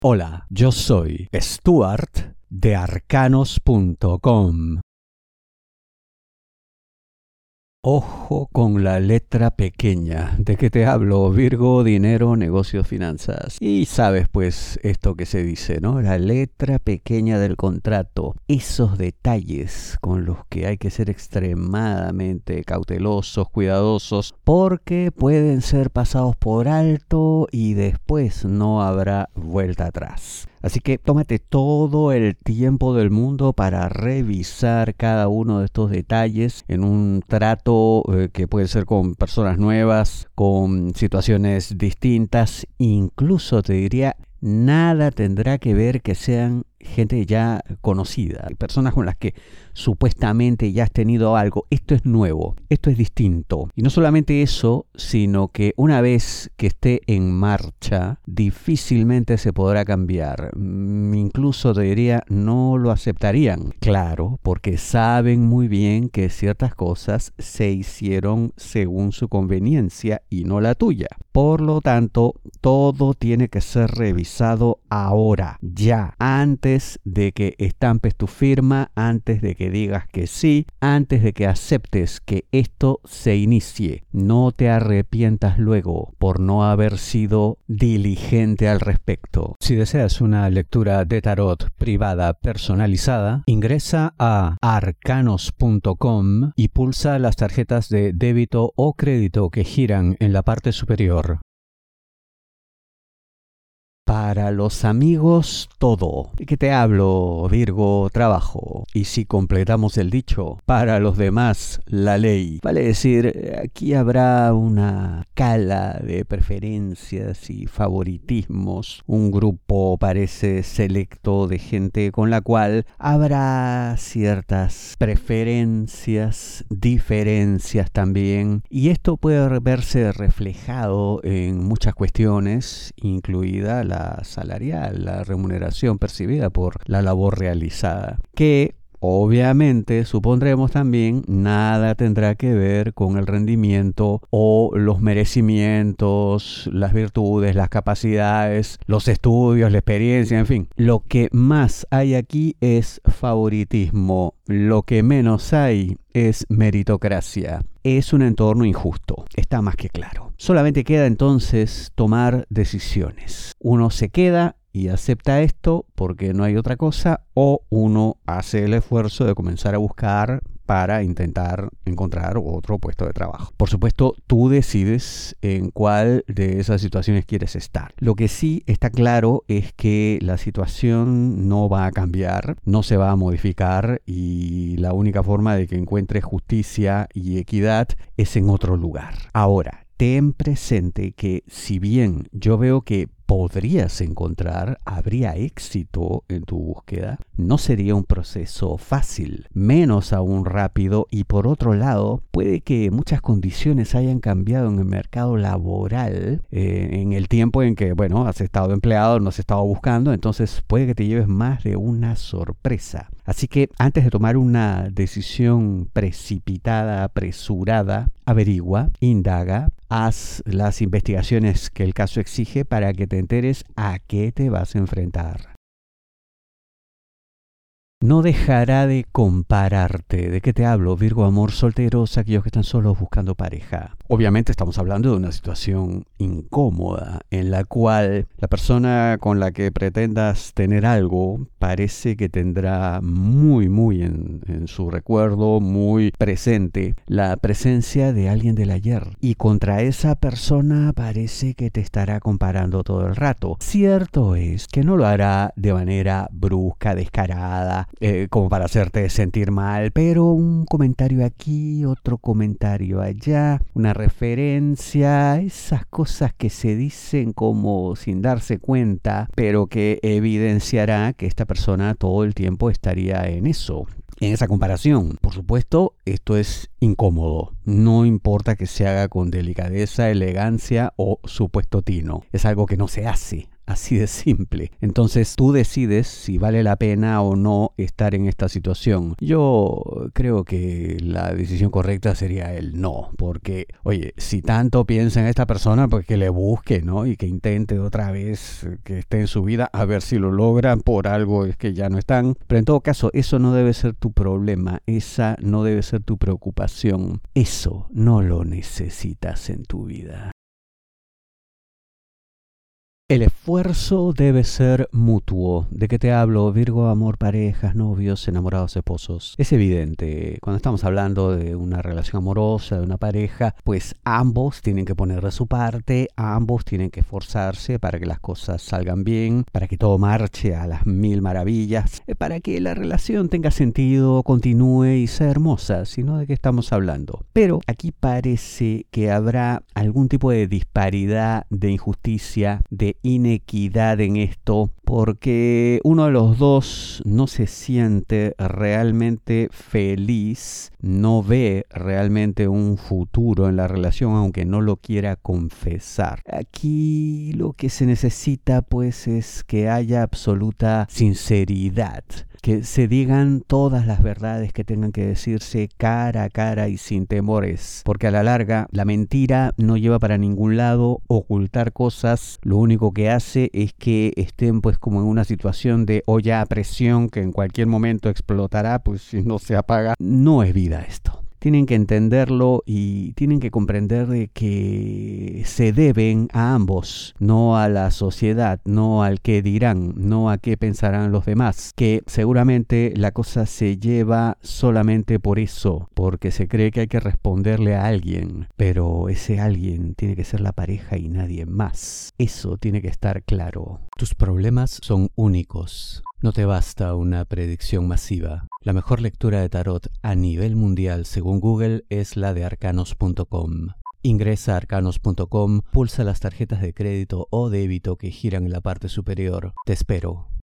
Hola, yo soy Stuart de arcanos.com. Ojo con la letra pequeña. ¿De qué te hablo? Virgo, dinero, negocios, finanzas. Y sabes pues esto que se dice, ¿no? La letra pequeña del contrato. Esos detalles con los que hay que ser extremadamente cautelosos, cuidadosos, porque pueden ser pasados por alto y después no habrá vuelta atrás. Así que tómate todo el tiempo del mundo para revisar cada uno de estos detalles en un trato que puede ser con personas nuevas, con situaciones distintas, incluso te diría, nada tendrá que ver que sean gente ya conocida, personas con las que supuestamente ya has tenido algo. Esto es nuevo, esto es distinto. Y no solamente eso, sino que una vez que esté en marcha, difícilmente se podrá cambiar. Incluso te diría, no lo aceptarían. Claro, porque saben muy bien que ciertas cosas se hicieron según su conveniencia y no la tuya. Por lo tanto, todo tiene que ser revisado ahora, ya, antes de que estampes tu firma, antes de que digas que sí, antes de que aceptes que esto se inicie. No te arrepientas luego por no haber sido diligente al respecto. Si deseas una lectura de tarot privada personalizada, ingresa a arcanos.com y pulsa las tarjetas de débito o crédito que giran en la parte superior. Para los amigos, todo. ¿De qué te hablo, Virgo? Trabajo. Y si completamos el dicho, para los demás, la ley. Vale decir, aquí habrá una escala de preferencias y favoritismos. Un grupo parece selecto de gente con la cual habrá ciertas preferencias, diferencias también. Y esto puede verse reflejado en muchas cuestiones, incluida la salarial, la remuneración percibida por la labor realizada, que obviamente supondremos también nada tendrá que ver con el rendimiento o los merecimientos, las virtudes, las capacidades, los estudios, la experiencia, en fin. Lo que más hay aquí es favoritismo, lo que menos hay es meritocracia. Es un entorno injusto, está más que claro. Solamente queda entonces tomar decisiones. Uno se queda y acepta esto porque no hay otra cosa, o uno hace el esfuerzo de comenzar a buscar para intentar encontrar otro puesto de trabajo. Por supuesto, tú decides en cuál de esas situaciones quieres estar. Lo que sí está claro es que la situación no va a cambiar, no se va a modificar, y la única forma de que encuentres justicia y equidad es en otro lugar. Ahora, ten presente que si bien yo veo que podrías encontrar, habría éxito en tu búsqueda, no sería un proceso fácil, menos aún rápido, y por otro lado, puede que muchas condiciones hayan cambiado en el mercado laboral en el tiempo en que, has estado empleado, no has estado buscando, entonces puede que te lleves más de una sorpresa. Así que antes de tomar una decisión precipitada, apresurada, averigua, indaga, haz las investigaciones que el caso exige para que te enteres a qué te vas a enfrentar. No dejará de compararte. ¿De qué te hablo? Virgo, amor, solteros, aquellos que están solos buscando pareja. Obviamente estamos hablando de una situación incómoda en la cual la persona con la que pretendas tener algo parece que tendrá muy en su recuerdo, muy presente, la presencia de alguien del ayer. Y contra esa persona parece que te estará comparando todo el rato. Cierto es que no lo hará de manera brusca, descarada, como para hacerte sentir mal, pero un comentario aquí, otro comentario allá, una referencia, esas cosas que se dicen como sin darse cuenta, pero que evidenciará que esta persona todo el tiempo estaría en eso, en esa comparación. Por supuesto, esto es incómodo. No importa que se haga con delicadeza, elegancia o supuesto tino. Es algo que no se hace. Así de simple. Entonces tú decides si vale la pena o no estar en esta situación. Yo creo que la decisión correcta sería el no, porque, oye, si tanto piensa en esta persona, pues que le busque, ¿no? Y que intente otra vez que esté en su vida, a ver si lo logran. Por algo es que ya no están. Pero en todo caso, eso no debe ser tu problema, esa no debe ser tu preocupación. Eso no lo necesitas en tu vida. El esfuerzo debe ser mutuo. ¿De qué te hablo? Virgo, amor, parejas, novios, enamorados, esposos. Es evidente, cuando estamos hablando de una relación amorosa, de una pareja, pues ambos tienen que poner de su parte, ambos tienen que esforzarse para que las cosas salgan bien, para que todo marche a las mil maravillas, para que la relación tenga sentido, continúe y sea hermosa, sino de qué estamos hablando. Pero aquí parece que habrá algún tipo de disparidad, de injusticia, de inequidad en esto, porque uno de los dos no se siente realmente feliz, no ve realmente un futuro en la relación, aunque no lo quiera confesar. Aquí lo que se necesita pues es que haya absoluta sinceridad, que se digan todas las verdades que tengan que decirse cara a cara y sin temores, porque a la larga la mentira no lleva para ningún lado. Ocultar cosas lo único que hace es que estén pues como en una situación de olla a presión que en cualquier momento explotará, pues si no se apaga. No es vida esto. Tienen que entenderlo y tienen que comprender de que se deben a ambos, no a la sociedad, no al qué dirán, no a qué pensarán los demás, que seguramente la cosa se lleva solamente por eso, porque se cree que hay que responderle a alguien, pero ese alguien tiene que ser la pareja y nadie más. Eso tiene que estar claro. Tus problemas son únicos. No te basta una predicción masiva. La mejor lectura de tarot a nivel mundial, según Google, es la de arcanos.com. Ingresa a arcanos.com, pulsa las tarjetas de crédito o débito que giran en la parte superior. Te espero.